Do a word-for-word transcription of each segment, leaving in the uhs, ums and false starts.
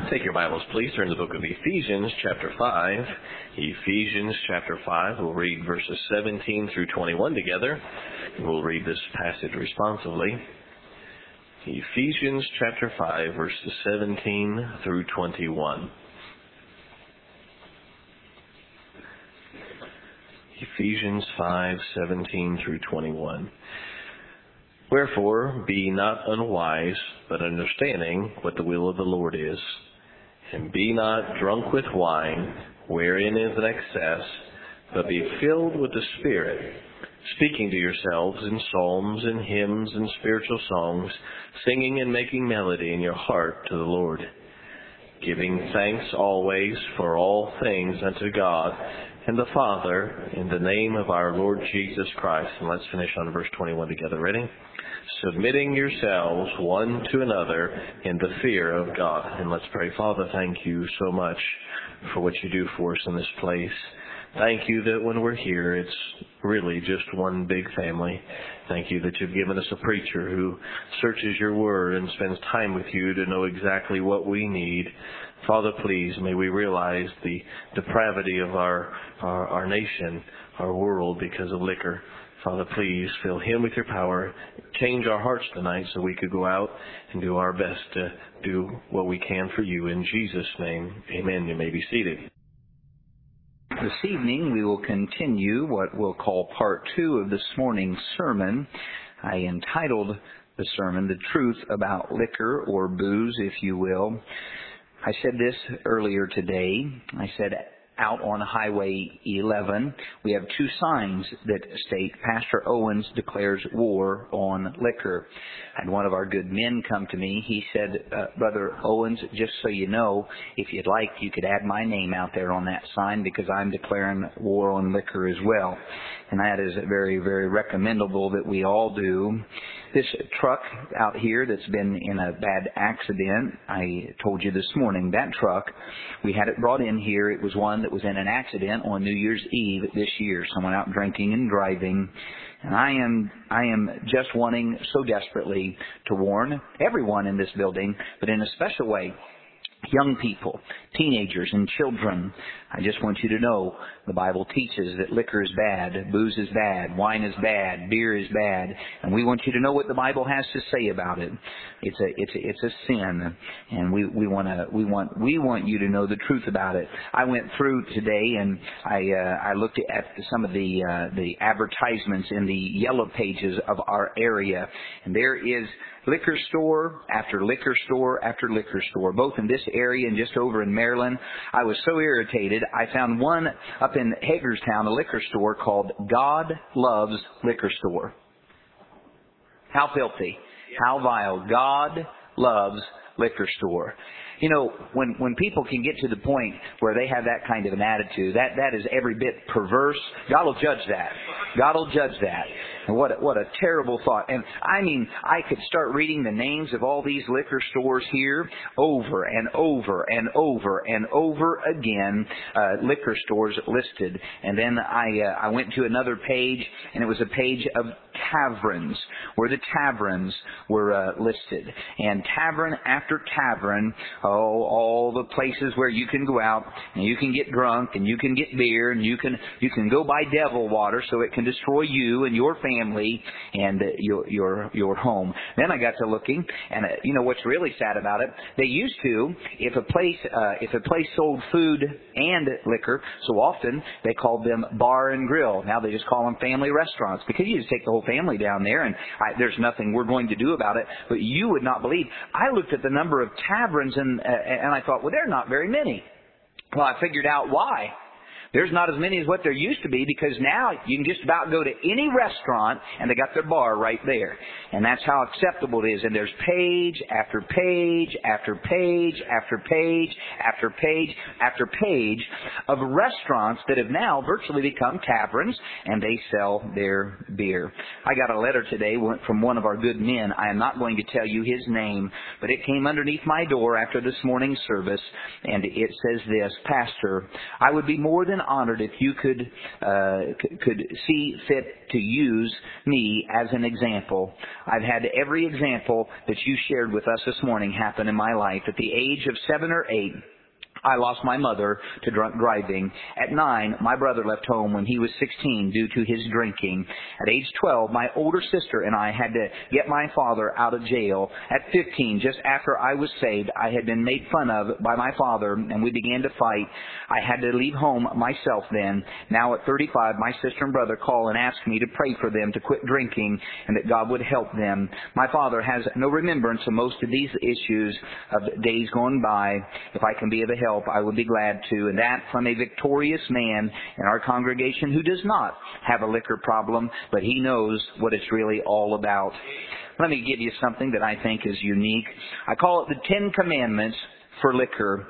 Take your Bibles, please. Turn to the book of Ephesians, chapter five. Ephesians, chapter five. We'll read verses seventeen through twenty-one together. We'll read this passage responsively. Ephesians, chapter five, verses seventeen through twenty-one. Ephesians five, seventeen through twenty-one. Wherefore, be not unwise, but understanding what the will of the Lord is. And be not drunk with wine, wherein is an excess, but be filled with the Spirit, speaking to yourselves in psalms and hymns and spiritual songs, singing and making melody in your heart to the Lord, giving thanks always for all things unto God and the Father, in the name of our Lord Jesus Christ. And let's finish on verse twenty-one together. Ready? Submitting yourselves one to another in the fear of God. And let's pray. Father, thank you so much for what you do for us in this place. Thank you that when we're here, it's really just one big family. Thank you that you've given us a preacher who searches your word and spends time with you to know exactly what we need. Father, please, may we realize the depravity of our, our, our nation, our world, because of liquor. Father, please fill him with your power. Change our hearts tonight so we could go out and do our best to do what we can for you. In Jesus' name, amen. You may be seated. This evening we will continue what we'll call part two of this morning's sermon. I entitled the sermon, The Truth About Liquor, or Booze, if you will. I said this earlier today. I said, out on Highway eleven, we have two signs that state Pastor Owens declares war on liquor. I had one of our good men come to me. He said, uh, Brother Owens, just so you know, if you'd like, you could add my name out there on that sign because I'm declaring war on liquor as well. And that is very, very recommendable that we all do. This truck out here that's been in a bad accident, I told you this morning, that truck, we had it brought in here. It was one that was in an accident on New Year's Eve this year. Someone out drinking and driving. And I am, I am just wanting so desperately to warn everyone in this building, but in a special way, young people, teenagers, and children. I just want you to know the Bible teaches that liquor is bad, booze is bad, wine is bad, beer is bad, and we want you to know what the Bible has to say about it. It's a it's a, it's a sin, and we we want to we want we want you to know the truth about it. I went through today and I uh, I looked at some of the uh, the advertisements in the yellow pages of our area, and there is liquor store after liquor store after liquor store, both in this area and just over in Maryland. I was so irritated. I found one up in Hagerstown, a liquor store called God Loves Liquor Store. How filthy. How vile. God Loves Liquor Store. You know, when when people can get to the point where they have that kind of an attitude, that, that is every bit perverse. God will judge that. God will judge that. And what a, what a terrible thought. And I mean, I could start reading the names of all these liquor stores here over and over and over and over again, uh, liquor stores listed. And then I uh, I went to another page, and it was a page of taverns, where the taverns were uh, listed. And tavern after tavern, oh, all the places where you can go out and you can get drunk and you can get beer and you can you can go buy devil water so it can destroy you and your family and uh, your your your home. Then I got to looking, and uh, you know what's really sad about it? They used to, if a place uh, if a place sold food and liquor, so often they called them bar and grill. Now they just call them family restaurants because you just take the whole family down there, and I, there's nothing we're going to do about it. But you would not believe. I looked at the number of taverns and uh, and I thought, well, there are not very many. Well, I figured out why. There's not as many as what there used to be, because now you can just about go to any restaurant and they got their bar right there. And that's how acceptable it is. And there's page after page after page after page after page after page of restaurants that have now virtually become taverns, and they sell their beer. I got a letter today from one of our good men. I am not going to tell you his name, but it came underneath my door after this morning's service, and it says this: Pastor, I would be more than and honored if you could uh, c- could see fit to use me as an example. I've had every example that you shared with us this morning happen in my life. At the age of seven or eight, I lost my mother to drunk driving. At nine, my brother left home when he was sixteen due to his drinking. At age twelve, my older sister and I had to get my father out of jail. At fifteen, just after I was saved, I had been made fun of by my father and we began to fight. I had to leave home myself then. Now at thirty-five, my sister and brother call and ask me to pray for them to quit drinking and that God would help them. My father has no remembrance of most of these issues of days gone by. If I can be of a help, I would be glad to. And that from a victorious man in our congregation who does not have a liquor problem, but he knows what it's really all about. Let me give you something that I think is unique. I call it the Ten Commandments for liquor.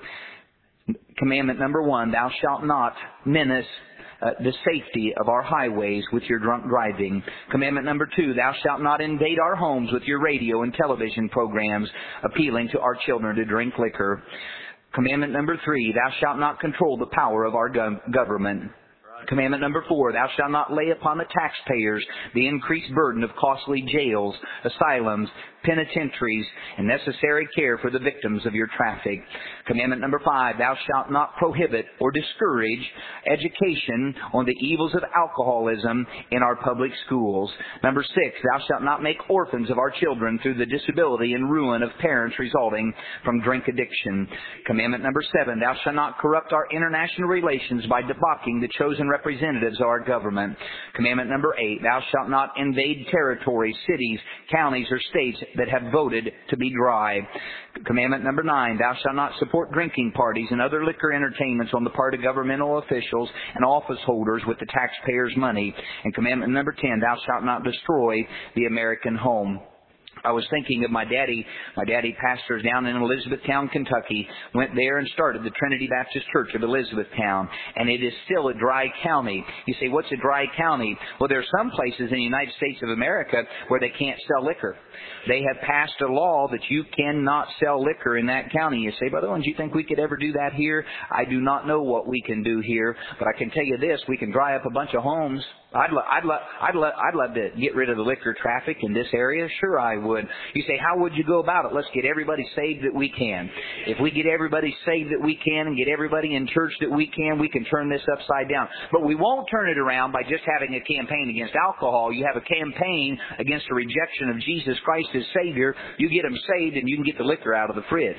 Commandment number one, thou shalt not menace Uh, the safety of our highways with your drunk driving. Commandment number two, thou shalt not invade our homes with your radio and television programs appealing to our children to drink liquor. Commandment number three, thou shalt not control the power of our gov- government. Commandment number four, thou shalt not lay upon the taxpayers the increased burden of costly jails, asylums, penitentiaries, and necessary care for the victims of your traffic. Commandment number five, thou shalt not prohibit or discourage education on the evils of alcoholism in our public schools. Number six, thou shalt not make orphans of our children through the disability and ruin of parents resulting from drink addiction. Commandment number seven, thou shalt not corrupt our international relations by debauching the chosen representatives of our government. Commandment number eight, thou shalt not invade territories, cities, counties, or states that have voted to be dry. Commandment number nine, thou shalt not support drinking parties and other liquor entertainments on the part of governmental officials and office holders with the taxpayers' money. And commandment number ten, thou shalt not destroy the American home. I was thinking of my daddy. My daddy pastors down in Elizabethtown, Kentucky. Went there and started the Trinity Baptist Church of Elizabethtown. And it is still a dry county. You say, what's a dry county? Well, there are some places in the United States of America where they can't sell liquor. They have passed a law that you cannot sell liquor in that county. You say, Brother Owens, do you think we could ever do that here? I do not know what we can do here. But I can tell you this, we can dry up a bunch of homes. I'd, lo- I'd, lo- I'd, lo- I'd love to get rid of the liquor traffic in this area. Sure, I would. You say, how would you go about it? Let's get everybody saved that we can. If we get everybody saved that we can and get everybody in church that we can, we can turn this upside down. But we won't turn it around by just having a campaign against alcohol. You have a campaign against the rejection of Jesus Christ as Savior. You get them saved and you can get the liquor out of the fridge.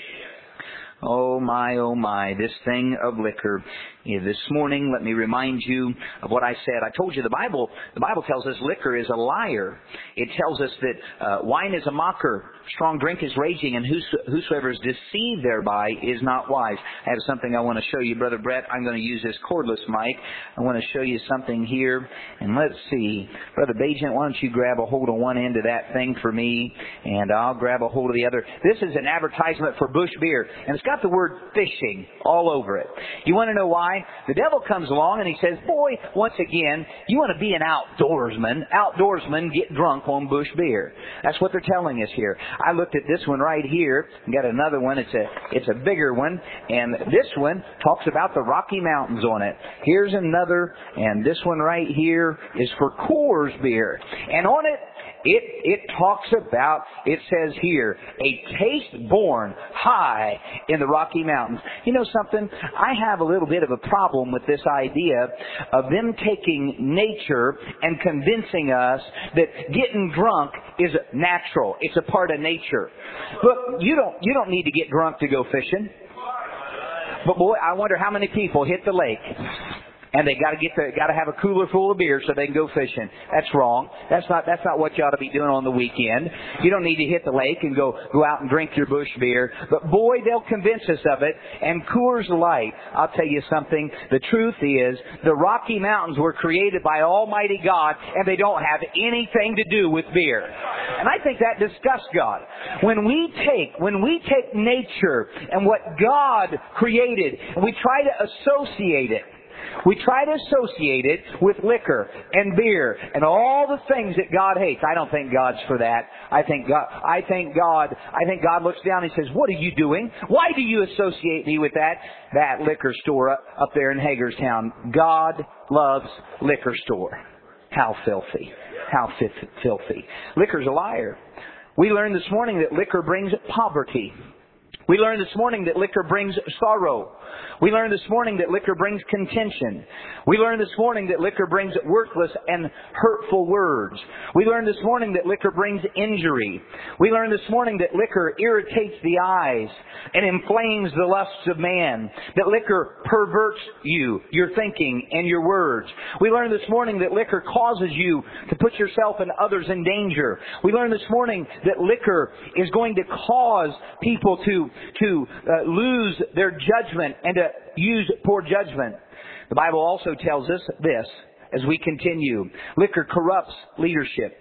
Oh my, oh my, this thing of liquor. Yeah, this morning, let me remind you of what I said. I told you the Bible, the Bible tells us liquor is a liar. It tells us that uh, wine is a mocker, strong drink is raging, and whoso, whosoever is deceived thereby is not wise. I have something I want to show you, Brother Brett. I'm going to use this cordless mic. I want to show you something here. And let's see. Brother Bajent, why don't you grab a hold of one end of that thing for me, and I'll grab a hold of the other. This is an advertisement for Busch Beer, and it's got the word fishing all over it. You want to know why? The devil comes along and he says, boy, once again, you want to be an outdoorsman. Outdoorsmen get drunk on Busch Beer. That's what they're telling us here. I looked at this one right here. Got another one. It's a it's a bigger one. And this one talks about the Rocky Mountains on it. Here's another. And this one right here is for Coors Beer. And on it, It it talks about, it says here, a taste born high in the Rocky Mountains. You know something? I have a little bit of a problem with this idea of them taking nature and convincing us that getting drunk is natural. It's a part of nature. Look, you don't you don't need to get drunk to go fishing. But boy, I wonder how many people hit the lake and they got to get the, got to have a cooler full of beer so they can go fishing. That's wrong. That's not that's not what you ought to be doing on the weekend. You don't need to hit the lake and go go out and drink your Busch Beer. But boy, they'll convince us of it. And Coors Light, I'll tell you something. The truth is, the Rocky Mountains were created by Almighty God, and they don't have anything to do with beer. And I think that disgusts God. When we take when we take nature and what God created, and we try to associate it We try to associate it with liquor and beer and all the things that God hates. I don't think God's for that. I think God, I think God, I think God looks down and says, what are you doing? Why do you associate me with that? That liquor store up, up there in Hagerstown. God loves liquor store. How filthy. How f- filthy. Liquor's a liar. We learned this morning that liquor brings poverty. We learned this morning that liquor brings sorrow. We learned this morning that liquor brings contention. We learned this morning that liquor brings worthless and hurtful words. We learned this morning that liquor brings injury. We learned this morning that liquor irritates the eyes and inflames the lusts of man. That liquor perverts you, your thinking, and your words. We learned this morning that liquor causes you to put yourself and others in danger. We learned this morning that liquor is going to cause people to to uh, lose their judgment and to use poor judgment. The Bible also tells us this as we continue. Liquor corrupts leadership.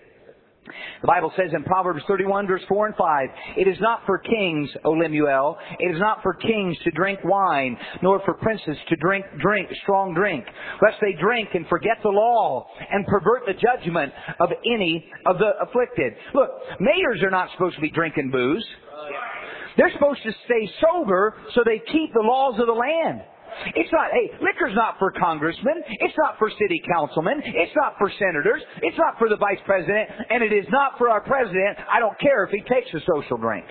The Bible says in Proverbs thirty-one, verse four and five, it is not for kings, O Lemuel, it is not for kings to drink wine, nor for princes to drink drink strong drink, lest they drink and forget the law and pervert the judgment of any of the afflicted. Look, mayors are not supposed to be drinking booze. They're supposed to stay sober so they keep the laws of the land. It's not, hey, liquor's not for congressmen. It's not for city councilmen. It's not for senators. It's not for the vice president. And it is not for our president. I don't care if he takes a social drink.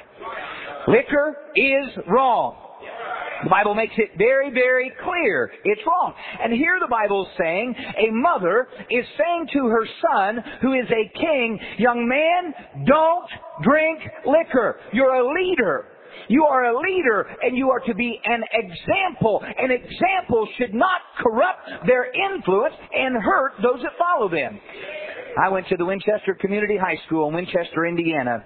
Liquor is wrong. The Bible makes it very, very clear. It's wrong. And here the Bible is saying, a mother is saying to her son, who is a king, young man, don't drink liquor. You're a leader. You are a leader, and you are to be an example. An example should not corrupt their influence and hurt those that follow them. I went to the Winchester Community High School in Winchester, Indiana.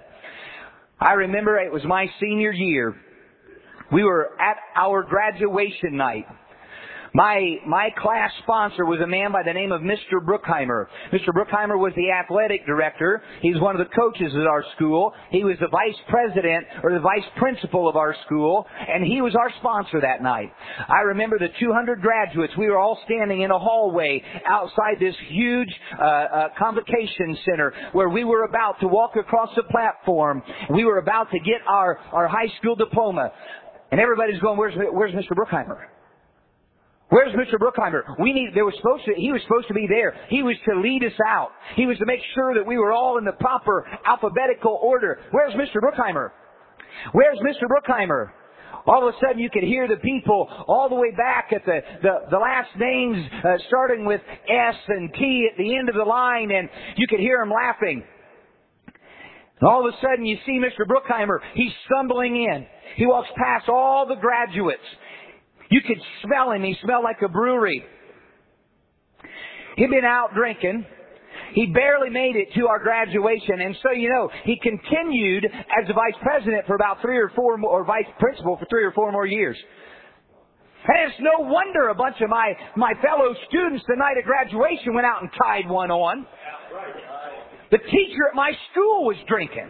I remember it was my senior year. We were at our graduation night. My my class sponsor was a man by the name of Mister Bruckheimer. Mister Bruckheimer was the athletic director. He was one of the coaches at our school. He was the vice president or the vice principal of our school, and he was our sponsor that night. I remember the two hundred graduates. We were all standing in a hallway outside this huge uh, uh, convocation center where we were about to walk across the platform. We were about to get our, our high school diploma. And everybody's going, where's, where's Mister Bruckheimer? Where's Mister Bruckheimer? We need, there was supposed to, he was supposed to be there. He was to lead us out. He was to make sure that we were all in the proper alphabetical order. Where's Mister Bruckheimer? Where's Mister Bruckheimer? All of a sudden you could hear the people all the way back at the, the, the last names uh, starting with S and T at the end of the line, and you could hear them laughing. And all of a sudden you see Mister Bruckheimer. He's stumbling in. He walks past all the graduates. You could smell him. He smelled like a brewery. He'd been out drinking. He barely made it to our graduation. And so, you know, he continued as the vice president for about three or four more, or vice principal for three or four more years. And it's no wonder a bunch of my, my fellow students the night of graduation went out and tied one on. The teacher at my school was drinking.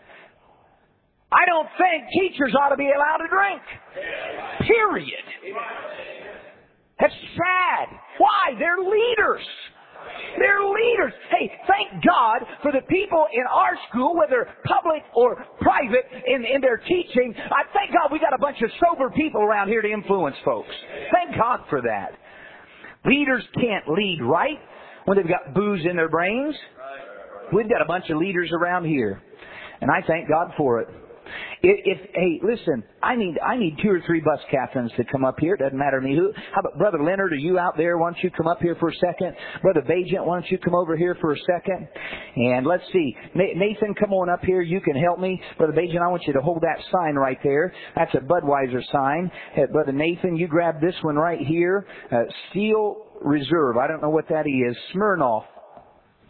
I don't think teachers ought to be allowed to drink. Period. That's sad. Why? They're leaders. They're leaders. Hey, thank God for the people in our school, whether public or private, in, in their teaching. I thank God we got a bunch of sober people around here to influence folks. Thank God for that. Leaders can't lead right when they've got booze in their brains. We've got a bunch of leaders around here, and I thank God for it. If, if hey, listen, I need I need two or three bus captains to come up here. It doesn't matter to me who. How about Brother Leonard? Are you out there? Why don't you come up here for a second? Brother Bajent, why don't you come over here for a second? And let's see, Nathan, come on up here. You can help me, Brother Bajent. I want you to hold that sign right there. That's a Budweiser sign. Hey, Brother Nathan, you grab this one right here. Uh, Steel Reserve. I don't know what that is. Smirnoff.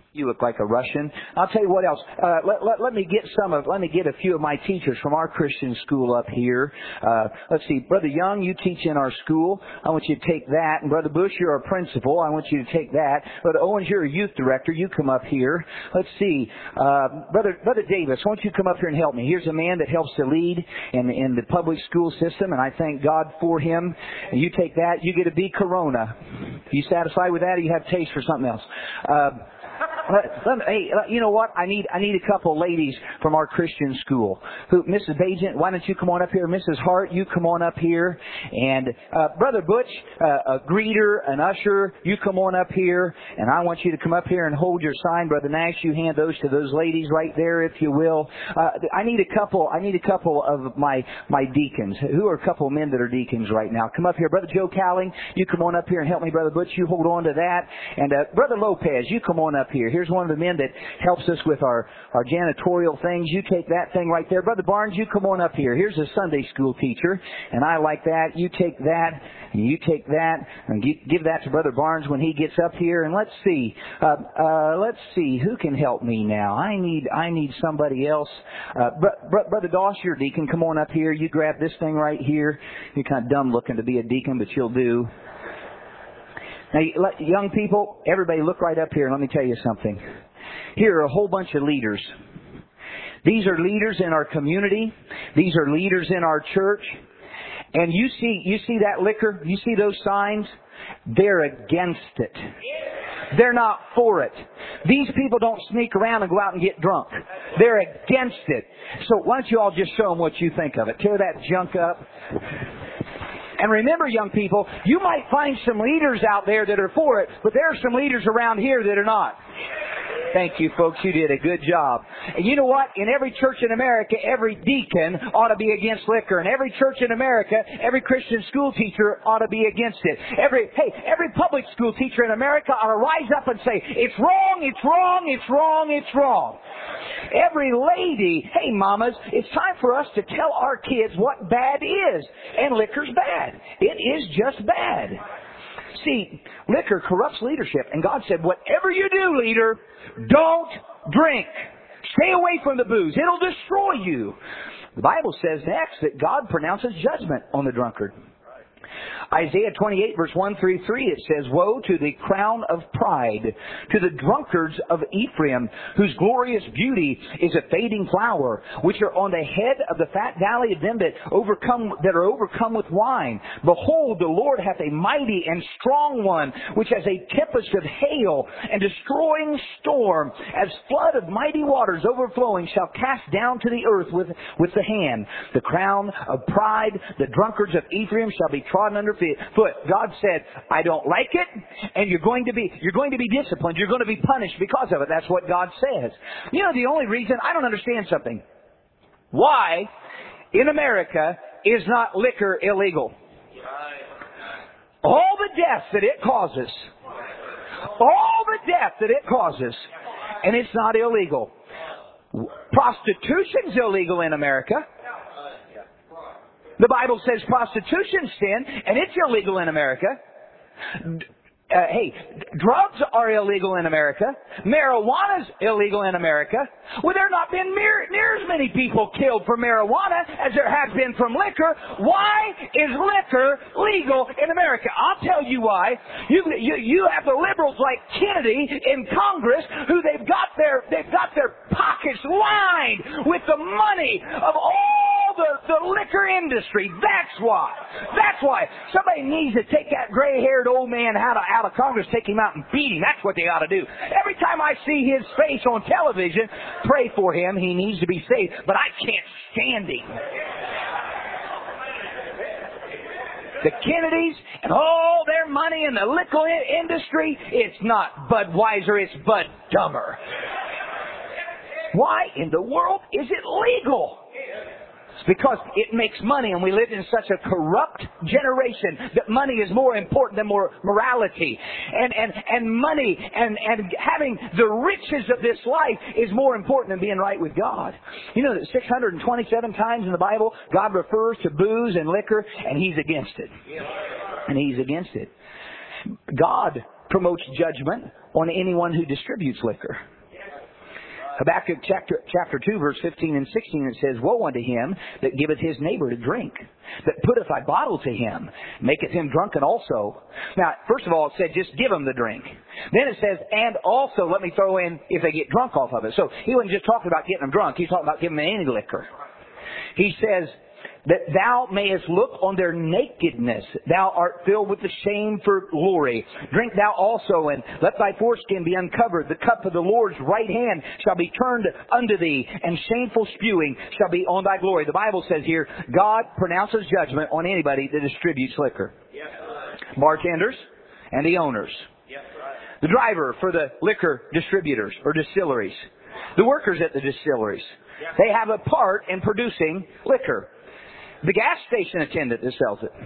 You look like a Russian. I'll tell you what else. Uh, let, let, let me get some of, let me get a few of my teachers from our Christian school up here. Uh, let's see. Brother Young, you teach in our school. I want you to take that. And Brother Bush, you're a principal. I want you to take that. Brother Owens, you're a youth director. You come up here. Let's see. Uh, Brother, Brother Davis, why don't you come up here and help me? Here's a man that helps to lead in, in the public school system, and I thank God for him. And you take that. You get a B Corona. Are you satisfied with that, or you have taste for something else? Uh, Let, let, hey, you know what? I need I need a couple ladies from our Christian school. Who, Missus Bajent, why don't you come on up here? Missus Hart, you come on up here. And uh, Brother Butch, uh, a greeter, an usher, you come on up here. And I want you to come up here and hold your sign. Brother Nash, you hand those to those ladies right there, if you will. Uh, I need a couple. I need a couple of my my deacons. Who are a couple of men that are deacons right now? Come up here, Brother Joe Cowling. You come on up here and help me, Brother Butch. You hold on to that. And uh, Brother Lopez, you come on up here. Here's one of the men that helps us with our, our janitorial things. You take that thing right there. Brother Barnes, you come on up here. Here's a Sunday school teacher, and I like that. You take that, and you take that, and give that to Brother Barnes when he gets up here. And let's see. Uh, uh, let's see. Who can help me now? I need I need somebody else. Uh, br- br- Brother Doss, you're a deacon. Come on up here. You grab this thing right here. You're kind of dumb looking to be a deacon, but you'll do. Now, young people, everybody look right up here and let me tell you something. Here are a whole bunch of leaders. These are leaders in our community. These are leaders in our church. And you see, you see that liquor? You see those signs? They're against it. They're not for it. These people don't sneak around and go out and get drunk. They're against it. So why don't you all just show them what you think of it? Tear that junk up. And remember, young people, you might find some leaders out there that are for it, but there are some leaders around here that are not. Thank you, folks. You did a good job. And you know what? In every church in America, every deacon ought to be against liquor. In every church in America, every Christian school teacher ought to be against it. Every, hey, every public school teacher in America ought to rise up and say, it's wrong, it's wrong, it's wrong, it's wrong. Every lady, hey, mamas, it's time for us to tell our kids what bad is. And liquor's bad. It is just bad. See, liquor corrupts leadership. And God said, whatever you do, leader, don't drink. Stay away from the booze. It'll destroy you. The Bible says next that God pronounces judgment on the drunkard. Isaiah twenty-eight, verse one through three, it says, woe to the crown of pride, to the drunkards of Ephraim, whose glorious beauty is a fading flower, which are on the head of the fat valley of them that overcome that are overcome with wine. Behold, the Lord hath a mighty and strong one, which has a tempest of hail and destroying storm, as flood of mighty waters overflowing, shall cast down to the earth with, with the hand. The crown of pride, the drunkards of Ephraim shall be trodden under foot. God said, I don't like it, and you're going to be you're going to be disciplined. You're going to be punished because of it. That's what God says. You know, the only reason, I don't understand something. Why in America is not liquor illegal? All the death that it causes. All the death that it causes. And it's not illegal. Prostitution's illegal in America. The Bible says prostitution's sin, and it's illegal in America. Uh, hey, drugs are illegal in America. Marijuana's illegal in America. Well, there have not been near, near as many people killed for marijuana as there has been from liquor. Why is liquor legal in America? I'll tell you why. You, you, you have the liberals like Kennedy in Congress, who they've got their they've got their pockets lined with the money of all the, the liquor industry. That's why. That's why. Somebody needs to take that gray-haired old man out of, out of Congress, take him out and beat him. That's what they ought to do. Every time I see his face on television, pray for him. He needs to be saved. But I can't stand him. The Kennedys and all their money in the liquor industry, it's not Budweiser, it's Bud Dumber. Why in the world is it legal? It's because it makes money, and we live in such a corrupt generation that money is more important than more morality. And, and, and money and, and having the riches of this life is more important than being right with God. You know that six hundred twenty-seven times in the Bible, God refers to booze and liquor, and He's against it. And He's against it. God promotes judgment on anyone who distributes liquor. Habakkuk chapter, chapter two, verse fifteen and sixteen, it says, Woe unto him that giveth his neighbor to drink, that putteth a bottle to him, maketh him drunken also. Now, first of all, it said, just give him the drink. Then it says, and also let me throw in if they get drunk off of it. So he wasn't just talking about getting them drunk. He's talking about giving them any liquor. He says, that thou mayest look on their nakedness. Thou art filled with the shame for glory. Drink thou also, and let thy foreskin be uncovered. The cup of the Lord's right hand shall be turned unto thee, and shameful spewing shall be on thy glory. The Bible says here, God pronounces judgment on anybody that distributes liquor. Yes. Bartenders and the owners. Yes. The driver for the liquor distributors or distilleries. The workers at the distilleries. Yes. They have a part in producing liquor. The gas station attendant that sells it.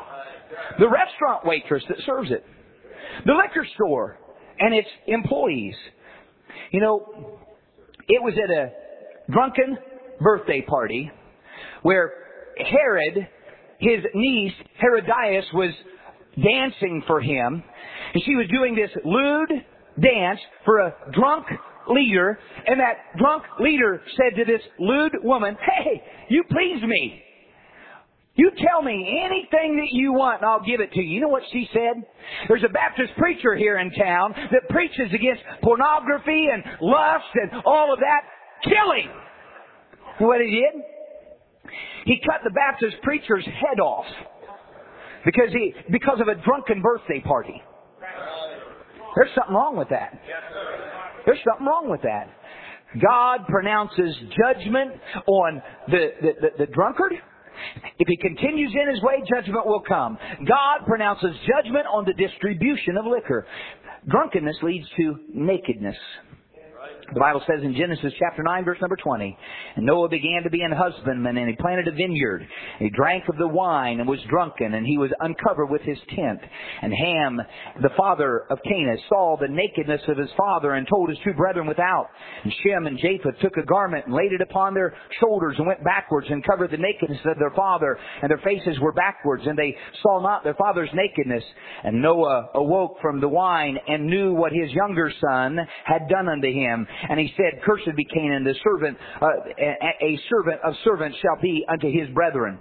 The restaurant waitress that serves it. The liquor store and its employees. You know, it was at a drunken birthday party where Herod, his niece, Herodias, was dancing for him. And she was doing this lewd dance for a drunk leader. And that drunk leader said to this lewd woman, Hey, you please me. You tell me anything that you want and I'll give it to you. You know what she said? There's a Baptist preacher here in town that preaches against pornography and lust and all of that. Kill him! You know what he did? He cut the Baptist preacher's head off because he because of a drunken birthday party. There's something wrong with that. There's something wrong with that. God pronounces judgment on the, the, the, the drunkard. If he continues in his way, judgment will come. God pronounces judgment on the distribution of liquor. Drunkenness leads to nakedness. The Bible says in Genesis chapter nine, verse number twenty, And Noah began to be an husbandman, and he planted a vineyard. And he drank of the wine and was drunken, and he was uncovered with his tent. And Ham, the father of Canaan, saw the nakedness of his father, and told his two brethren without. And Shem and Japheth took a garment and laid it upon their shoulders, and went backwards, and covered the nakedness of their father. And their faces were backwards, and they saw not their father's nakedness. And Noah awoke from the wine, and knew what his younger son had done unto him. And he said, Cursed be Canaan, the servant, uh, a, a servant of servants shall be unto his brethren.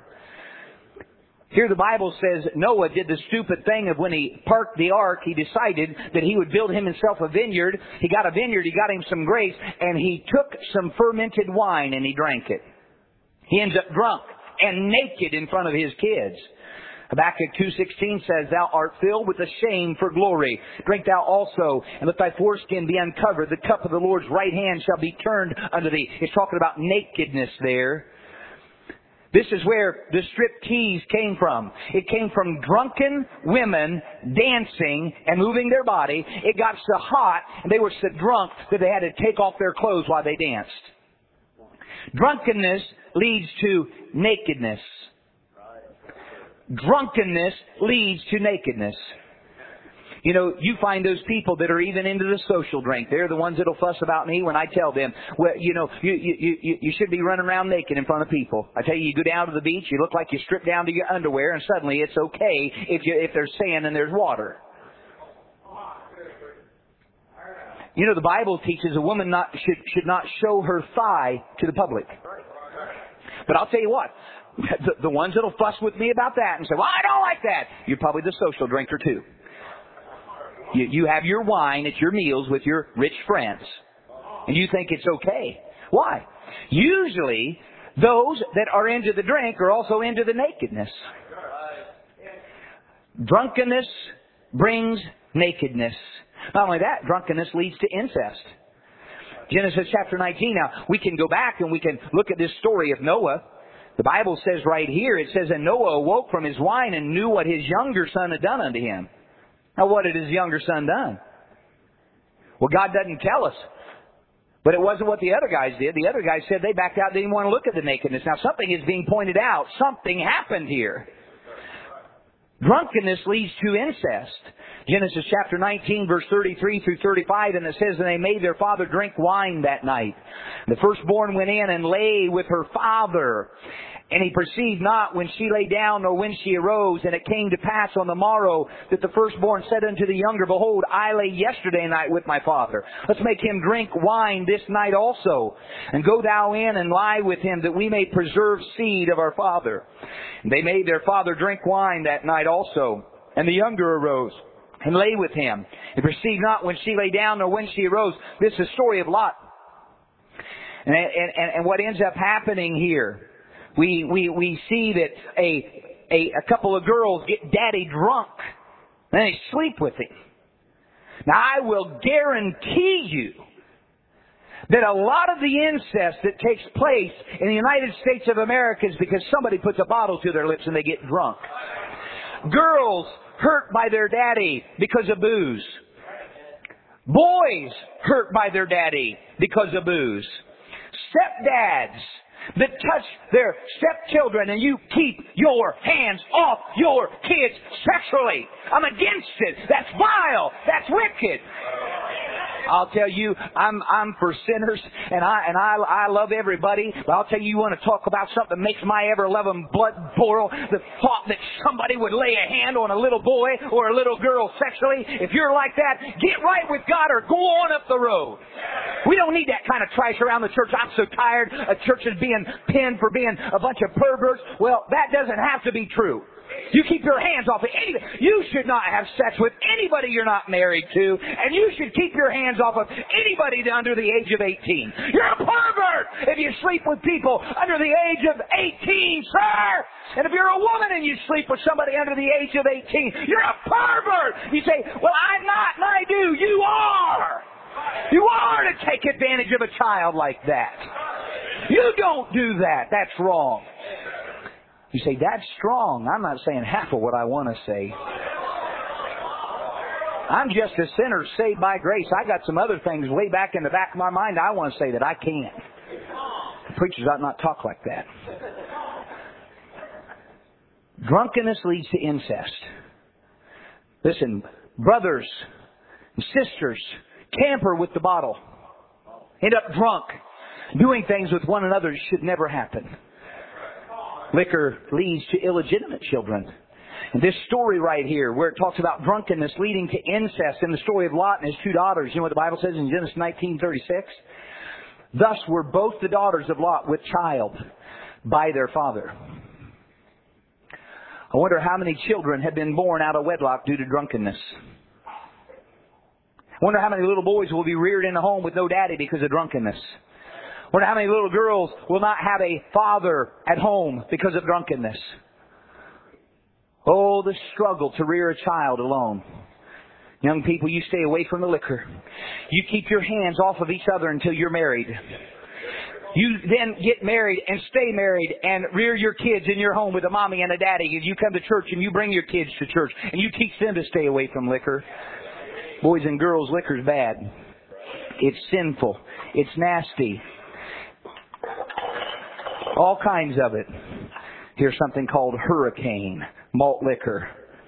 Here the Bible says Noah did the stupid thing of when he parked the ark, he decided that he would build him himself a vineyard. He got a vineyard, he got him some grapes, and he took some fermented wine and he drank it. He ends up drunk and naked in front of his kids. Habakkuk two sixteen says, Thou art filled with the shame for glory. Drink thou also, and let thy foreskin be uncovered. The cup of the Lord's right hand shall be turned unto thee. It's talking about nakedness there. This is where the striptease came from. It came from drunken women dancing and moving their body. It got so hot, and they were so drunk that they had to take off their clothes while they danced. Drunkenness leads to nakedness. Drunkenness leads to nakedness. You know, you find those people that are even into the social drink. They're the ones that'll fuss about me when I tell them, well, you know, you, you, you, you should be running around naked in front of people. I tell you, you go down to the beach, you look like you strip down to your underwear, and suddenly it's okay if you, if there's sand and there's water. You know, the Bible teaches a woman not should, should not show her thigh to the public. But I'll tell you what, the, the ones that'll fuss with me about that and say, well, I don't like that, you're probably the social drinker too. You, you have your wine at your meals with your rich friends. And you think it's okay. Why? Usually, those that are into the drink are also into the nakedness. Drunkenness brings nakedness. Not only that, drunkenness leads to incest. Genesis chapter nineteen. Now, we can go back and we can look at this story of Noah. The Bible says right here, it says, And Noah awoke from his wine and knew what his younger son had done unto him. Now, what had his younger son done? Well, God doesn't tell us. But it wasn't what the other guys did. The other guys said they backed out, didn't want to look at the nakedness. Now, something is being pointed out. Something happened here. Drunkenness leads to incest. Genesis chapter nineteen, verse thirty-three through thirty-five, and it says, and they made their father drink wine that night. The firstborn went in and lay with her father. And he perceived not when she lay down nor when she arose. And it came to pass on the morrow that the firstborn said unto the younger, behold, I lay yesterday night with my father. Let's make him drink wine this night also. And go thou in and lie with him, that we may preserve seed of our father. And they made their father drink wine that night also. And the younger arose and lay with him. And perceived not when she lay down nor when she arose. This is the story of Lot. And, and, and what ends up happening here, We, we, we see that a, a, a couple of girls get daddy drunk. And they sleep with him. Now I will guarantee you that a lot of the incest that takes place in the United States of America is because somebody puts a bottle to their lips and they get drunk. Girls hurt by their daddy because of booze. Boys hurt by their daddy because of booze. Stepdads that touch their stepchildren, and you keep your hands off your kids sexually. I'm against it. That's vile. That's wicked. I'll tell you, I'm I'm for sinners, and I and I I love everybody. But I'll tell you, you want to talk about something that makes my ever-loving blood boil? The thought that somebody would lay a hand on a little boy or a little girl sexually. If you're like that, get right with God or go on up the road. We don't need that kind of trash around the church. I'm so tired of churches being pinned for being a bunch of perverts. Well, that doesn't have to be true. You keep your hands off of anybody. You should not have sex with anybody you're not married to. And you should keep your hands off of anybody under the age of eighteen. You're a pervert if you sleep with people under the age of eighteen, sir. And if you're a woman and you sleep with somebody under the age of eighteen, you're a pervert. You say, well, I'm not, and I do. You are. You are to take advantage of a child like that. You don't do that. That's wrong. You say, that's strong. I'm not saying half of what I want to say. I'm just a sinner saved by grace. I got some other things way back in the back of my mind I want to say that I can't. Preachers ought not talk like that. Drunkenness leads to incest. Listen, brothers and sisters tamper with the bottle. End up drunk. Doing things with one another should never happen. Liquor leads to illegitimate children. And this story right here, where it talks about drunkenness leading to incest in the story of Lot and his two daughters, you know what the Bible says in Genesis nineteen thirty-six? Thus were both the daughters of Lot with child by their father. I wonder how many children have been born out of wedlock due to drunkenness. I wonder how many little boys will be reared in a home with no daddy because of drunkenness. I wonder how many little girls will not have a father at home because of drunkenness. Oh, the struggle to rear a child alone. Young people, you stay away from the liquor. You keep your hands off of each other until you're married. You then get married and stay married and rear your kids in your home with a mommy and a daddy. And you come to church and you bring your kids to church and you teach them to stay away from liquor. Boys and girls, liquor's bad. It's sinful. It's nasty. All kinds of it. Here's something called Hurricane malt liquor.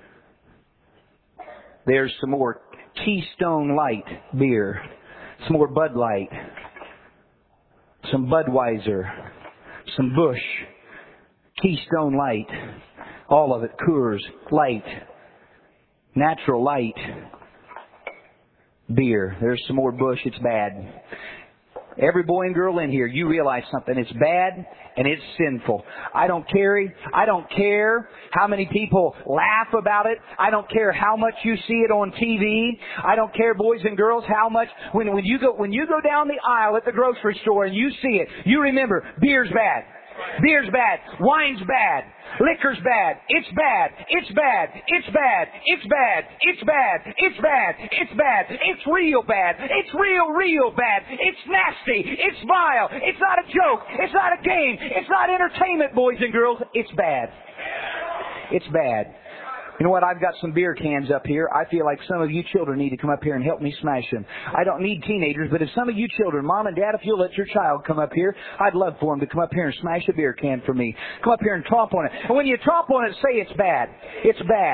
There's some more Keystone Light beer. Some more Bud Light. Some Budweiser. Some Busch. Keystone Light. All of it. Coors Light. Natural Light beer. There's some more Busch. It's bad. Every boy and girl in here, you realize something. It's bad and it's sinful. I don't care. I don't care how many people laugh about it. I don't care how much you see it on T V. I don't care, boys and girls, how much when when you go when you go down the aisle at the grocery store and you see it, you remember beer's bad. Beer's bad. Wine's bad. Liquor's bad. It's bad. It's bad. It's bad. It's bad. It's bad. It's bad. It's bad. It's real bad. It's real, real bad. It's nasty. It's vile. It's not a joke. It's not a game. It's not entertainment, boys and girls. It's bad. It's bad. You know what? I've got some beer cans up here. I feel like some of you children need to come up here and help me smash them. I don't need teenagers, but if some of you children, Mom and Dad, if you'll let your child come up here, I'd love for them to come up here and smash a beer can for me. Come up here and tromp on it. And when you tromp on it, say it's bad. It's bad.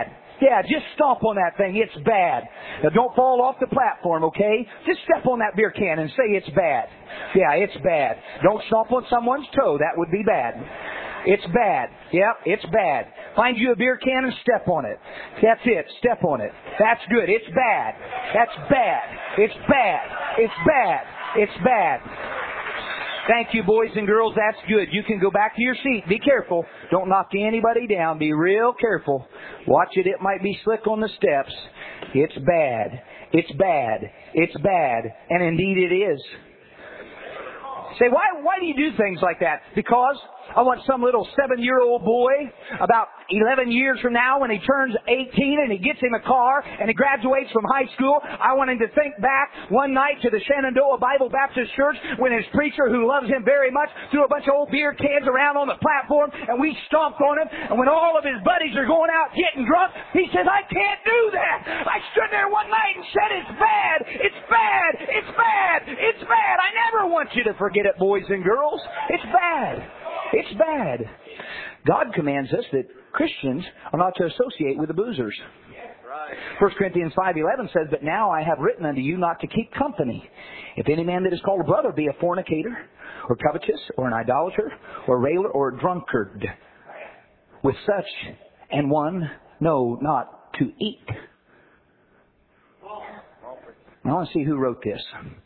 Yeah, just stomp on that thing. It's bad. Now, don't fall off the platform, okay? Just step on that beer can and say it's bad. Yeah, it's bad. Don't stomp on someone's toe. That would be bad. It's bad. Yep, it's bad. Find you a beer can and step on it. That's it. Step on it. That's good. It's bad. That's bad. It's bad. It's bad. It's bad. Thank you, boys and girls. That's good. You can go back to your seat. Be careful. Don't knock anybody down. Be real careful. Watch it. It might be slick on the steps. It's bad. It's bad. It's bad. And indeed it is. Say, why, why do you do things like that? Because I want some little seven-year-old boy about eleven years from now when he turns eighteen and he gets in a car and he graduates from high school. I want him to think back one night to the Shenandoah Bible Baptist Church when his preacher, who loves him very much, threw a bunch of old beer cans around on the platform and we stomped on him. And when all of his buddies are going out getting drunk, he says, I can't do that. I stood there one night and said, it's bad. It's bad. It's bad. It's bad. I never want you to forget it, boys and girls. It's bad. It's bad. God commands us that Christians are not to associate with the boozers. First Corinthians five eleven says, but now I have written unto you not to keep company. If any man that is called a brother be a fornicator, or covetous, or an idolater, or railer, or a drunkard, with such and one no not to eat. I want to see who wrote this.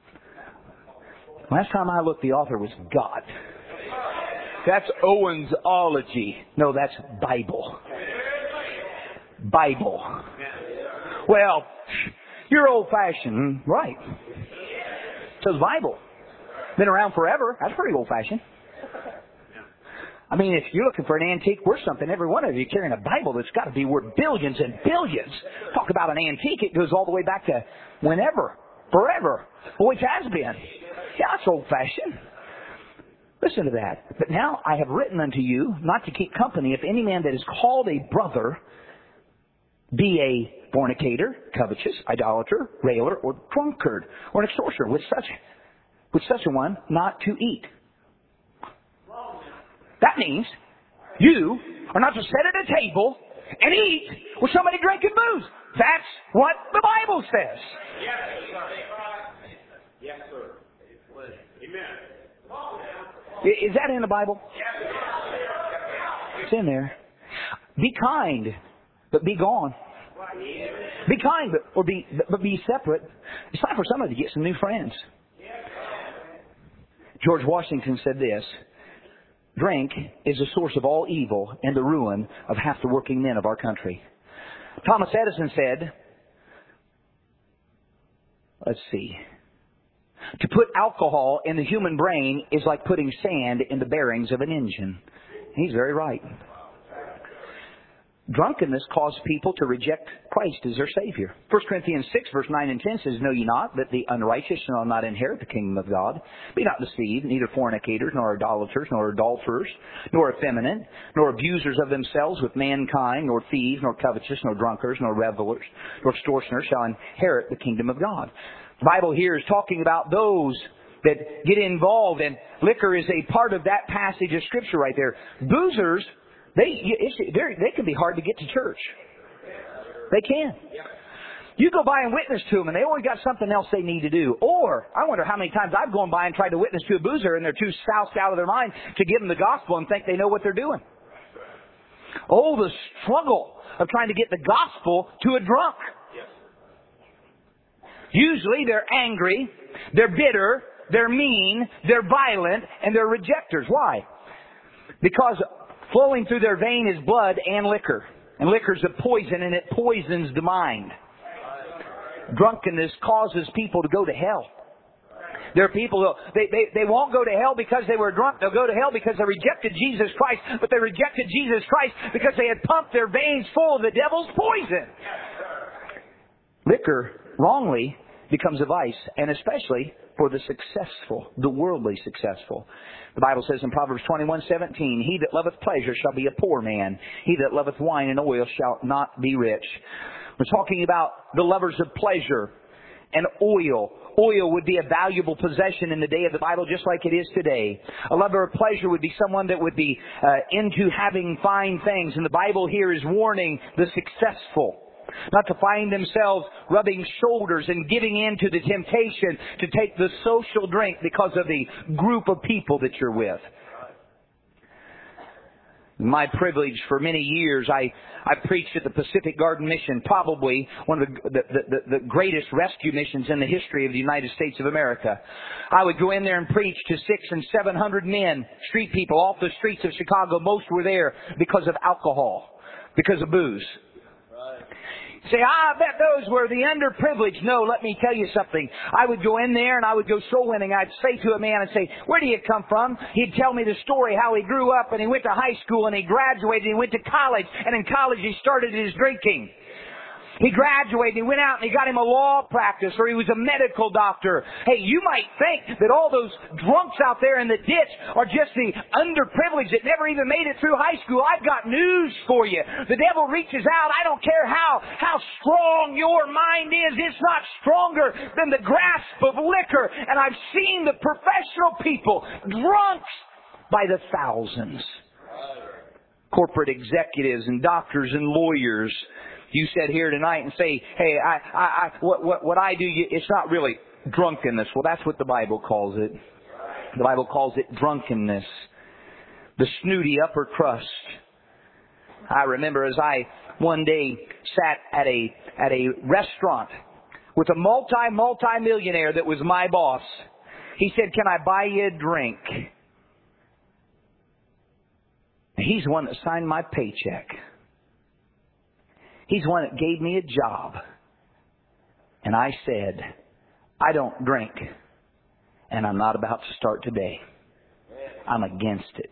Last time I looked, the author was God. That's Owen's ology. No, that's Bible. Bible. Well, you're old-fashioned. Right. So the Bible. Been around forever. That's pretty old-fashioned. I mean, if you're looking for an antique worth something, every one of you carrying a Bible that's got to be worth billions and billions. Talk about an antique. It goes all the way back to whenever. Forever. Always has been. Yeah, it's old-fashioned. Listen to that. But now I have written unto you not to keep company if any man that is called a brother be a fornicator, covetous, idolater, railer, or drunkard, or an extortioner, with such, with such a one not to eat. That means you are not to sit at a table and eat with somebody drinking booze. That's what the Bible says. Yes, sir. Yes, sir. Amen. Is that in the Bible? It's in there. Be kind, but be gone. Be kind, but or be but be separate. It's time for somebody to get some new friends. George Washington said this: drink is the source of all evil and the ruin of half the working men of our country. Thomas Edison said, let's see, to put alcohol in the human brain is like putting sand in the bearings of an engine. He's very right. Drunkenness causes people to reject Christ as their Savior. First Corinthians six, verse nine and ten says, know ye not that the unrighteous shall not inherit the kingdom of God? Be not deceived, neither fornicators, nor idolaters, nor adulterers, nor effeminate, nor abusers of themselves with mankind, nor thieves, nor covetous, nor drunkards, nor revelers, nor extortioners shall inherit the kingdom of God. The Bible here is talking about those that get involved, and liquor is a part of that passage of Scripture right there. Boozers, they it's, they can be hard to get to church. They can. You go by and witness to them, and they always got something else they need to do. Or, I wonder how many times I've gone by and tried to witness to a boozer, and they're too soused out of their mind to give them the gospel and think they know what they're doing. Oh, the struggle of trying to get the gospel to a drunk. Usually they're angry, they're bitter, they're mean, they're violent, and they're rejectors. Why? Because flowing through their vein is blood and liquor. And liquor's a poison, and it poisons the mind. Drunkenness causes people to go to hell. There are people who, they, they, they won't go to hell because they were drunk. They'll go to hell because they rejected Jesus Christ. But they rejected Jesus Christ because they had pumped their veins full of the devil's poison. Liquor wrongly becomes a vice, and especially for the successful, the worldly successful. The Bible says in Proverbs twenty-one seventeen, he that loveth pleasure shall be a poor man. He that loveth wine and oil shall not be rich. We're talking about the lovers of pleasure and oil. Oil would be a valuable possession in the day of the Bible, just like it is today. A lover of pleasure would be someone that would be uh, into having fine things. And the Bible here is warning the successful. Not to find themselves rubbing shoulders and giving in to the temptation to take the social drink because of the group of people that you're with. My privilege for many years, I, I preached at the Pacific Garden Mission, probably one of the, the, the, the greatest rescue missions in the history of the United States of America. I would go in there and preach to six and seven hundred men, street people off the streets of Chicago. Most were there because of alcohol, because of booze. Say, ah, I bet those were the underprivileged. No, let me tell you something. I would go in there and I would go soul winning. I'd say to a man and say, where do you come from? He'd tell me the story, how he grew up and he went to high school and he graduated and he went to college. And in college he started his drinking. He graduated, he went out and he got him a law practice, or he was a medical doctor. Hey, you might think that all those drunks out there in the ditch are just the underprivileged that never even made it through high school. I've got news for you. The devil reaches out. I don't care how, how strong your mind is. It's not stronger than the grasp of liquor. And I've seen the professional people, drunks by the thousands. Corporate executives and doctors and lawyers. You sit here tonight and say, hey, I, I, I, what, what, what I do, it's not really drunkenness. Well, that's what the Bible calls it. The Bible calls it drunkenness. The snooty upper crust. I remember as I one day sat at a, at a restaurant with a multi, multi-millionaire that was my boss. He said, can I buy you a drink? He's the one that signed my paycheck. He's the one that gave me a job. And I said, I don't drink. And I'm not about to start today. I'm against it.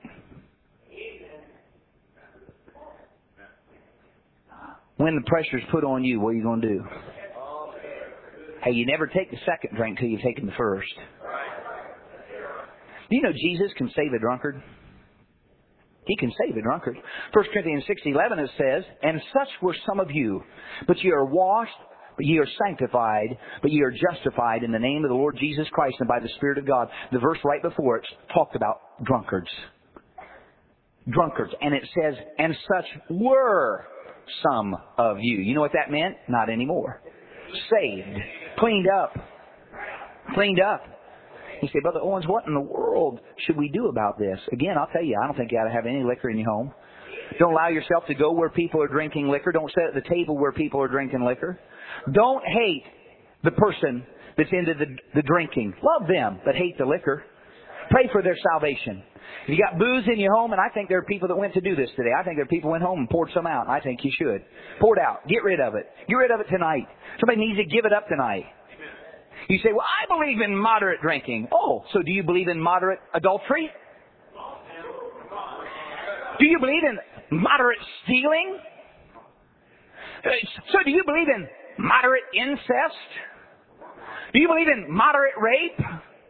When the pressure's put on you, what are you going to do? Hey, you never take the second drink till you've taken the first. Do you know Jesus can save a drunkard? He can save a drunkard. First Corinthians six eleven it says, and such were some of you, but ye are washed, but ye are sanctified, but ye are justified in the name of the Lord Jesus Christ and by the Spirit of God. The verse right before it talked about drunkards. Drunkards. And it says, and such were some of you. You know what that meant? Not anymore. Saved. Cleaned up. Cleaned up. You say, Brother Owens, what in the world should we do about this? Again, I'll tell you, I don't think you ought to have any liquor in your home. Don't allow yourself to go where people are drinking liquor. Don't sit at the table where people are drinking liquor. Don't hate the person that's into the, the drinking. Love them, but hate the liquor. Pray for their salvation. If you got booze in your home, and I think there are people that went to do this today. I think there are people who went home and poured some out. I think you should. Pour it out. Get rid of it. Get rid of it tonight. Somebody needs to give it up tonight. You say, well, I believe in moderate drinking. Oh, so do you believe in moderate adultery? Do you believe in moderate stealing? So do you believe in moderate incest? Do you believe in moderate rape?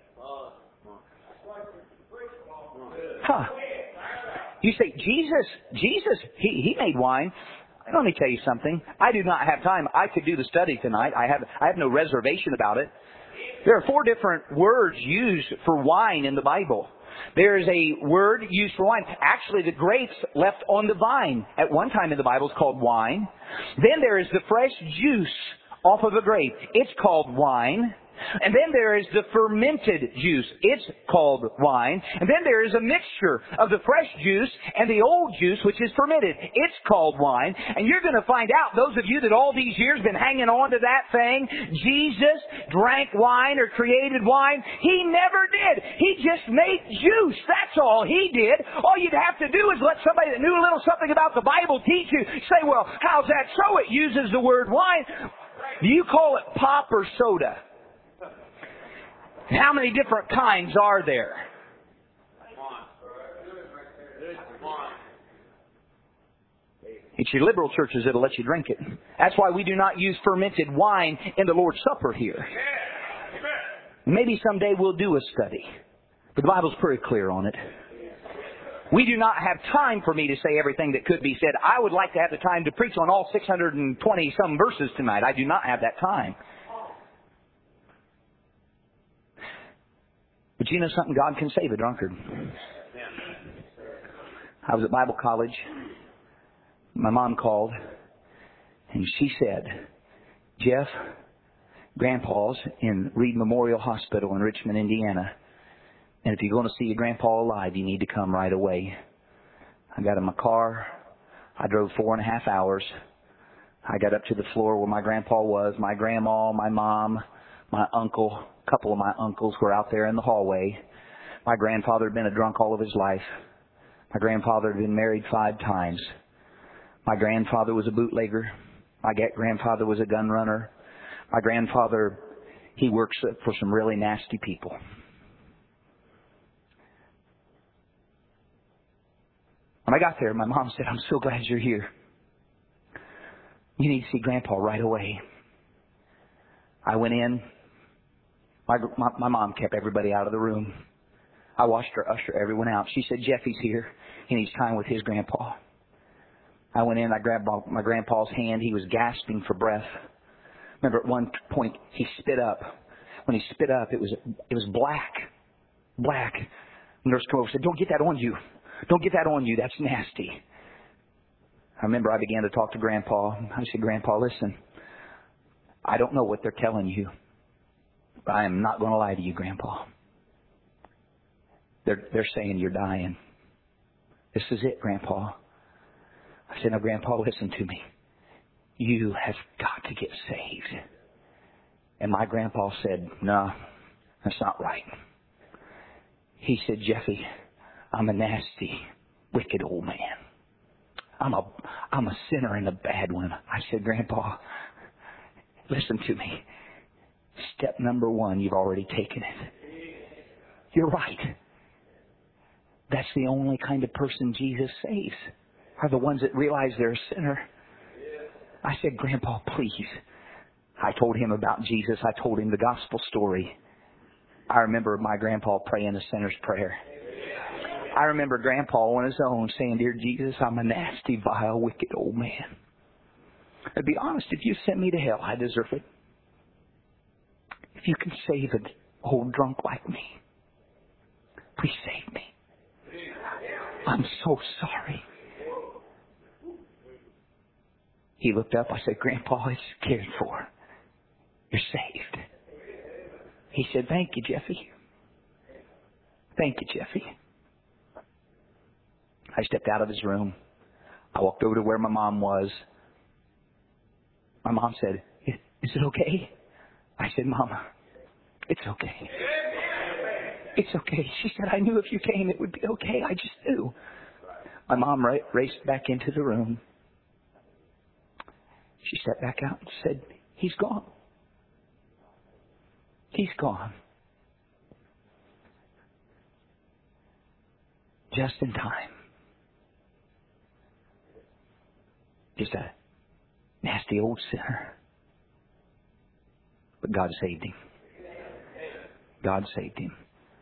Huh. You say, Jesus, Jesus, he, he made wine. Let me tell you something. I do not have time. I could do the study tonight. I have I have no reservation about it. There are four different words used for wine in the Bible. There is a word used for wine. Actually, the grapes left on the vine at one time in the Bible is called wine. Then there is the fresh juice off of a grape. It's called wine. And then there is the fermented juice. It's called wine. And then there is a mixture of the fresh juice and the old juice, which is fermented. It's called wine. And you're going to find out, those of you that all these years been hanging on to that thing, Jesus drank wine or created wine. He never did. He just made juice. That's all he did. All you'd have to do is let somebody that knew a little something about the Bible teach you. Say, well, how's that so? It uses the word wine. Do you call it pop or soda? How many different kinds are there? It's your liberal churches that'll let you drink it. That's why we do not use fermented wine in the Lord's Supper here. Maybe someday we'll do a study. But the Bible's pretty clear on it. We do not have time for me to say everything that could be said. I would like to have the time to preach on all six hundred twenty some verses tonight. I do not have that time. But you know something? God can save a drunkard. I was at Bible college. My mom called. And she said, Jeff, Grandpa's in Reed Memorial Hospital in Richmond, Indiana. And if you're going to see your Grandpa alive, you need to come right away. I got in my car. I drove four and a half hours. I got up to the floor where my Grandpa was. My grandma, my mom, my uncle, a couple of my uncles were out there in the hallway. My grandfather had been a drunk all of his life. My grandfather had been married five times. My grandfather was a bootlegger. My grandfather was a gun runner. My grandfather, he works for some really nasty people. When I got there, my mom said, I'm so glad you're here. You need to see Grandpa right away. I went in. My, my, my mom kept everybody out of the room. I watched her usher everyone out. She said, Jeffy's here. He needs time with his Grandpa. I went in. I grabbed my, my Grandpa's hand. He was gasping for breath. Remember, at one point, he spit up. When he spit up, it was it was black. Black. The nurse came over and said, don't get that on you. Don't get that on you. That's nasty. I remember I began to talk to Grandpa. I said, Grandpa, listen, I don't know what they're telling you, but I am not going to lie to you, Grandpa. They're, they're saying you're dying. This is it, Grandpa. I said, now, Grandpa, listen to me. You have got to get saved. And my Grandpa said, no, that's not right. He said, Jeffy, I'm a nasty, wicked old man. I'm a, I'm a sinner and a bad one. I said, Grandpa, listen to me. Step number one, you've already taken it. You're right. That's the only kind of person Jesus saves, are the ones that realize they're a sinner. I said, Grandpa, please. I told him about Jesus. I told him the gospel story. I remember my grandpa praying the sinner's prayer. I remember Grandpa on his own saying, dear Jesus, I'm a nasty, vile, wicked old man. To be honest, if you sent me to hell, I deserve it. If you can save an old drunk like me, please save me. I'm so sorry. He looked up. I said, Grandpa, it's cared for. You're saved. He said, thank you, Jeffy. Thank you, Jeffy. I stepped out of his room. I walked over to where my mom was. My mom said, is it okay? I said, Mama, it's okay. It's okay. She said, I knew if you came it would be okay. I just knew. My mom ra- raced back into the room. She stepped back out and said, he's gone. He's gone. Just in time. Just a nasty old sinner. But God saved him. God saved him.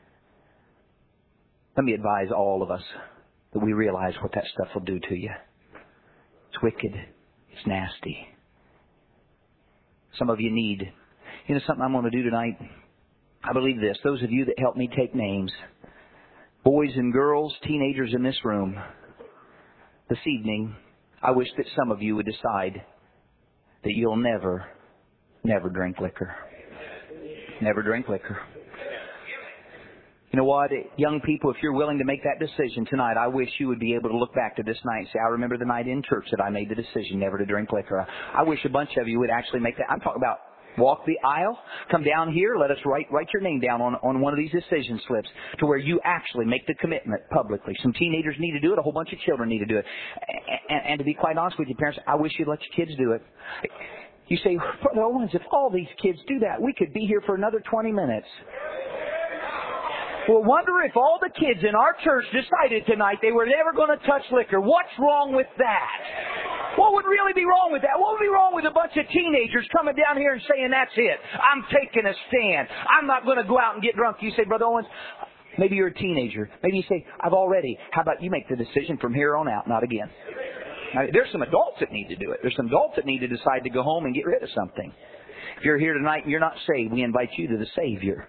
Let me advise all of us that we realize what that stuff will do to you. It's wicked. It's nasty. Some of you need, you know something I'm going to do tonight? I believe this. Those of you that help me take names, boys and girls, teenagers in this room, this evening, I wish that some of you would decide that you'll never, never drink liquor. Never drink liquor. You know what? Young people, if you're willing to make that decision tonight, I wish you would be able to look back to this night and say, I remember the night in church that I made the decision never to drink liquor. I wish a bunch of you would actually make that. I'm talking about walk the aisle, come down here, let us write write your name down on, on one of these decision slips to where you actually make the commitment publicly. Some teenagers need to do it. A whole bunch of children need to do it. And, and to be quite honest with you, parents, I wish you'd let your kids do it. You say, Brother Owens, if all these kids do that, we could be here for another twenty minutes. Well, wonder if all the kids in our church decided tonight they were never going to touch liquor. What's wrong with that? What would really be wrong with that? What would be wrong with a bunch of teenagers coming down here and saying, that's it, I'm taking a stand. I'm not going to go out and get drunk. You say, Brother Owens, maybe you're a teenager. Maybe you say, I've already. How about you make the decision from here on out, not again? Now, there's some adults that need to do it. There's some adults that need to decide to go home and get rid of something. If you're here tonight and you're not saved, we invite you to the Savior.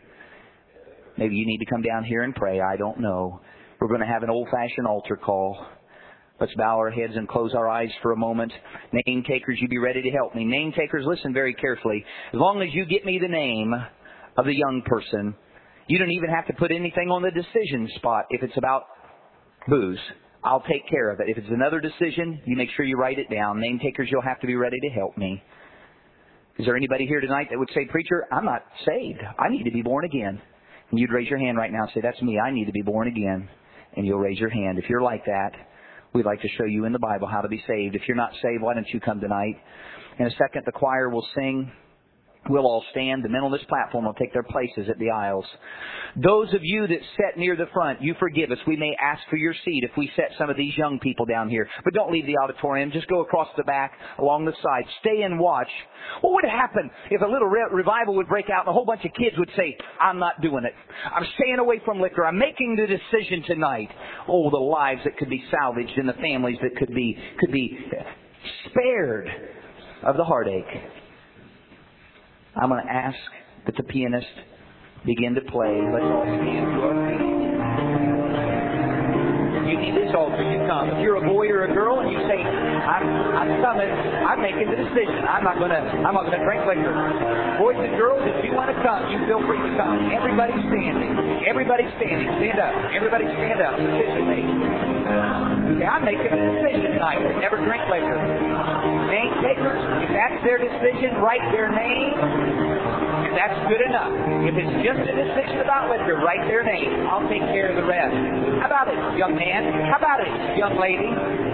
Maybe you need to come down here and pray. I don't know. We're going to have an old-fashioned altar call. Let's bow our heads and close our eyes for a moment. Name takers, you be ready to help me. Name takers, listen very carefully. As long as you get me the name of the young person, you don't even have to put anything on the decision spot if it's about booze. I'll take care of it. If it's another decision, you make sure you write it down. Name takers, you'll have to be ready to help me. Is there anybody here tonight that would say, Preacher, I'm not saved. I need to be born again. And you'd raise your hand right now and say, that's me. I need to be born again. And you'll raise your hand. If you're like that, we'd like to show you in the Bible how to be saved. If you're not saved, why don't you come tonight? In a second, the choir will sing. We'll all stand. The men on this platform will take their places at the aisles. Those of you that sat near the front, you forgive us. We may ask for your seat if we set some of these young people down here. But don't leave the auditorium. Just go across the back, along the side. Stay and watch. What would happen if a little re- revival would break out and a whole bunch of kids would say, I'm not doing it. I'm staying away from liquor. I'm making the decision tonight. Oh, the lives that could be salvaged and the families that could be, could be spared of the heartache. I'm going to ask that the pianist begin to play. Let's all stand to our feet. You need this altar, you come. If you're a boy or a girl and you say, I'm, I'm coming, I'm making the decision. I'm not going to, I'm not going to drink liquor. Boys and girls, if you want to come, you feel free to come. Everybody's standing. Everybody's standing. Stand up. Everybody stand up. Decision made. Okay, I'm making a decision tonight to never drink liquor. Name takers, if that's their decision, write their name. And that's good enough. If it's just a decision about liquor, write their name. I'll take care of the rest. How about it, young man? How about it, young lady?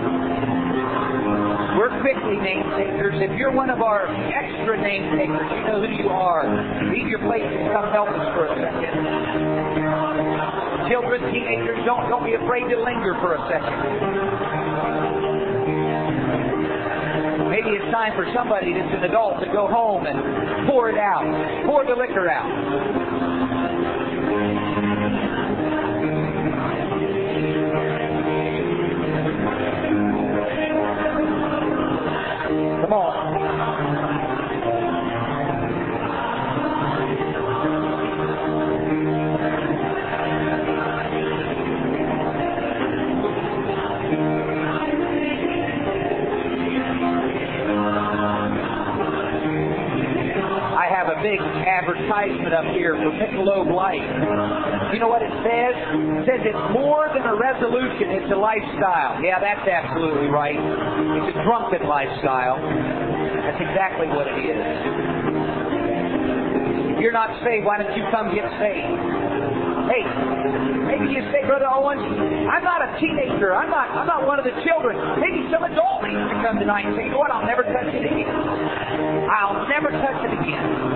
We're quickly name takers. If you're one of our extra name takers, you know who you are. Leave your place and come help us for a second. Children, teenagers, don't, don't be afraid to linger for a second. Maybe it's time for somebody that's an adult to go home and pour it out. Pour the liquor out. Come on. Big advertisement up here for Michelob Light. You know what it says? It says it's more than a resolution, it's a lifestyle. Yeah, that's absolutely right. It's a drunken lifestyle. That's exactly what it is. If you're not saved, why don't you come get saved? Hey, maybe you say, Brother Owen, I'm not a teenager. I'm not I'm not one of the children. Maybe some adult needs to come tonight and say, you know what, I'll never touch it again. I'll never touch it again.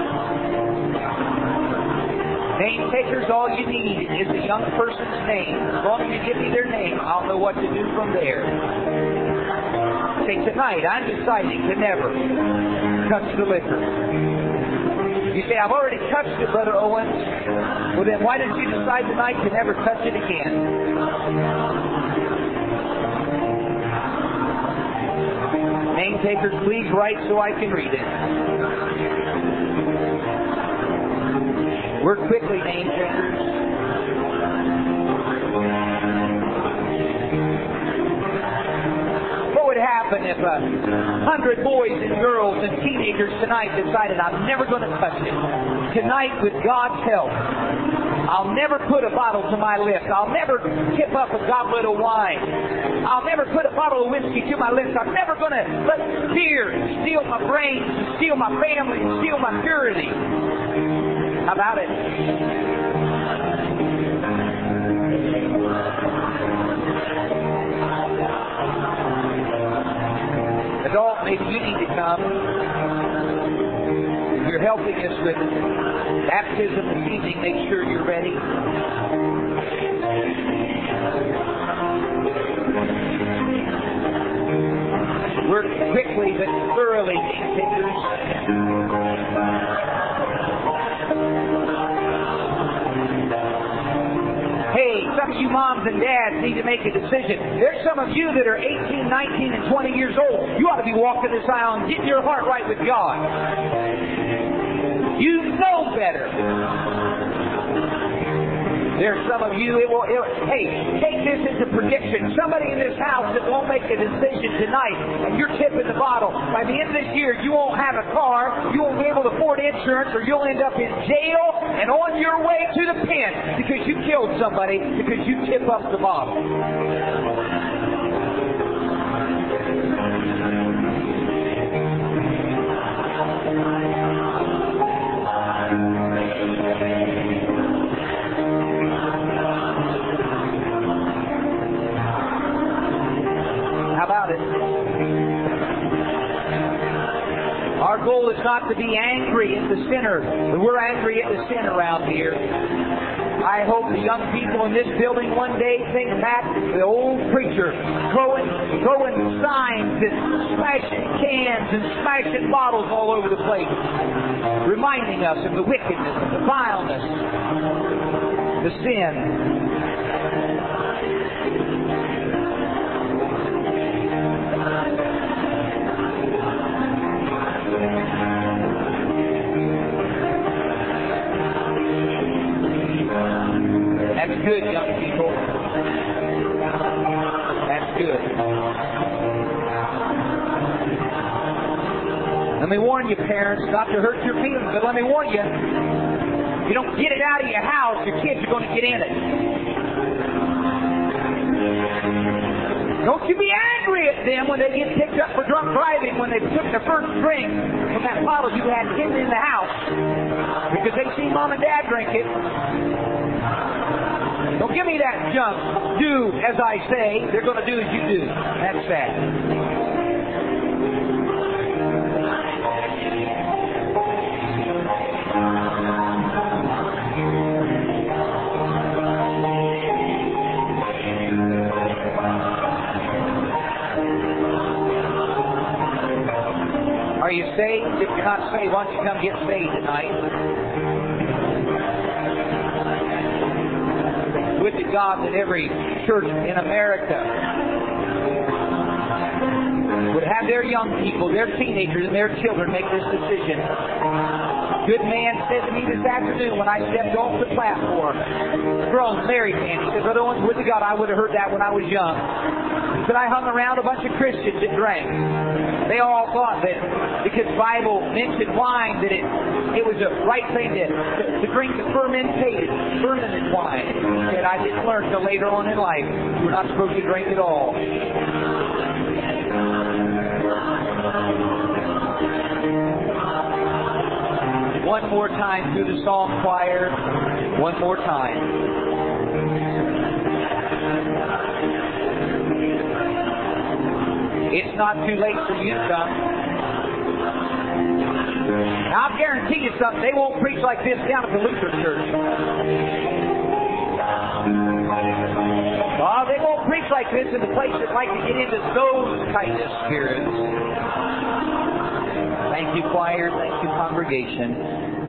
Name takers, all you need is a young person's name. As long as you give me their name, I'll know what to do from there. Say, tonight, I'm deciding to never touch the liquor. You say, I've already touched it, Brother Owen. Well, then why don't you decide tonight to never touch it again? Name takers, please write so I can read it. We're quickly name takers. What would happen if a hundred boys and girls and teenagers tonight decided I'm never going to touch it? Tonight, with God's help, I'll never put a bottle to my lips. I'll never tip up a goblet of wine. I'll never put a bottle of whiskey to my lips. I'm never going to let fear steal my brains, steal my family, steal my purity. How about it? Adult, maybe you need to come. You're helping us with baptism this evening. Make sure you're ready. Work quickly but thoroughly, takers. Hey, some of you moms and dads need to make a decision. There's some of you that are eighteen, nineteen, and twenty years old. You ought to be walking this aisle and getting your heart right with God. You know better. There's some of you, it will, it, hey, take this as a prediction. Somebody in this house that won't make a decision tonight, and you're tipping the bottle. By the end of this year, you won't have a car, you won't be able to afford insurance, or you'll end up in jail and on your way to the pen because you killed somebody because you tip up the bottle. How about it? Our goal is not to be angry at the sinner. We're angry at the sin around here. I hope the young people in this building one day think back to the old preacher throwing, throwing signs and smashing cans and smashing bottles all over the place, reminding us of the wickedness, of the vileness, the sin. That's good, young people. That's good. Let me warn you, parents, not to hurt your feelings, but let me warn you, if you don't get it out of your house, your kids are going to get in it. Don't you be angry at them when they get picked up for drunk driving, when they took their first drink from that bottle you had hidden in the house, because they see mom and dad drink it. Don't give me that junk. Do as I say. They're going to do as you do. That's sad. Are you saved? If you're not saved, why don't you come get saved tonight? Would to God that every church in America would have their young people, their teenagers, and their children make this decision. A good man said to me this afternoon when I stepped off the platform, grown, married man, he said, Brother Owens, would to God I would have heard that when I was young. He said, I hung around a bunch of Christians that drank. They all thought that because the Bible mentioned wine that it it was a right thing to, to, to drink the fermented, fermented wine. He said, I didn't learn till later on in life we're not supposed to drink at all. One more time through the psalm choir. One more time. It's not too late for you to come. Now, I'll guarantee you something. They won't preach like this down at the Lutheran Church. Oh, they won't preach like this in the place that like to get into those kind of spirits. Thank you, choir. Thank you, congregation.